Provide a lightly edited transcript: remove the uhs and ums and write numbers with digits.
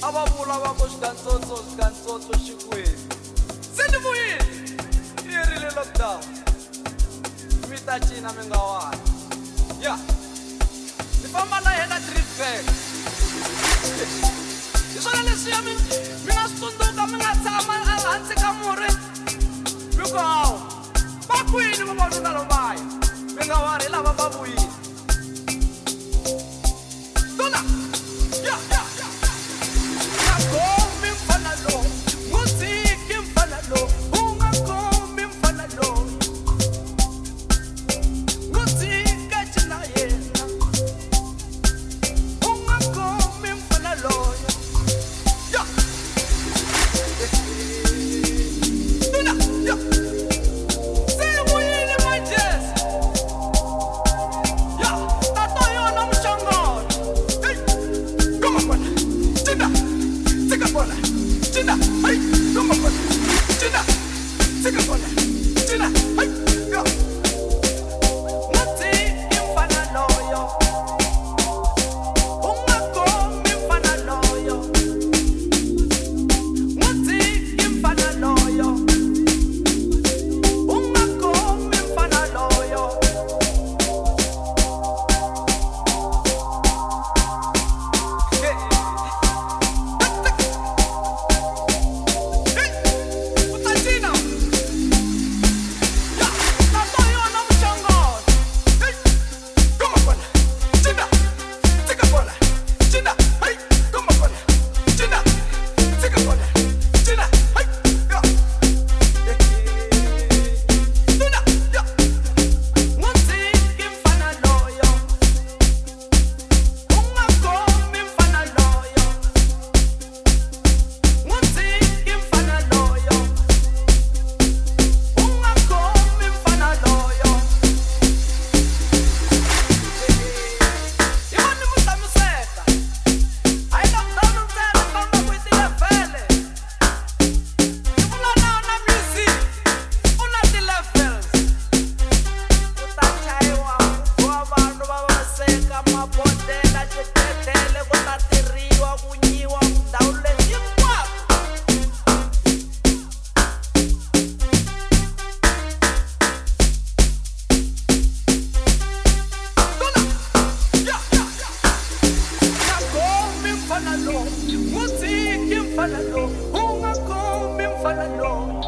abavula vako xikantsotso xikwini se ni vuyile yi yerile lockdown mi ta cina mi nga wani ya ni famba la hela tripback hi swona leswiya mi nga swi tsundzuka mi nga tshama ehansi ka murhi mi ku hawu va kwini vavanuna lovaya mi nga wari hi lava va vuyile tona ya Come mfana lo, muziki mfana lo, ungakhomi mfana lo. Muziki china yena, ungakhomi mfana lo. Ya, tuna ya, sewuyile majes. Ya, tato yona mshangoni. Hey, come on, china. Take a bola, Gina, hey, come on, Gina, take a bola, Gina, hey, go. Nati infana loyo, ungako infana loyo, nati infana loyo, ungako infana loyo. Muziki mfana lo, ungakhomi mfana lo.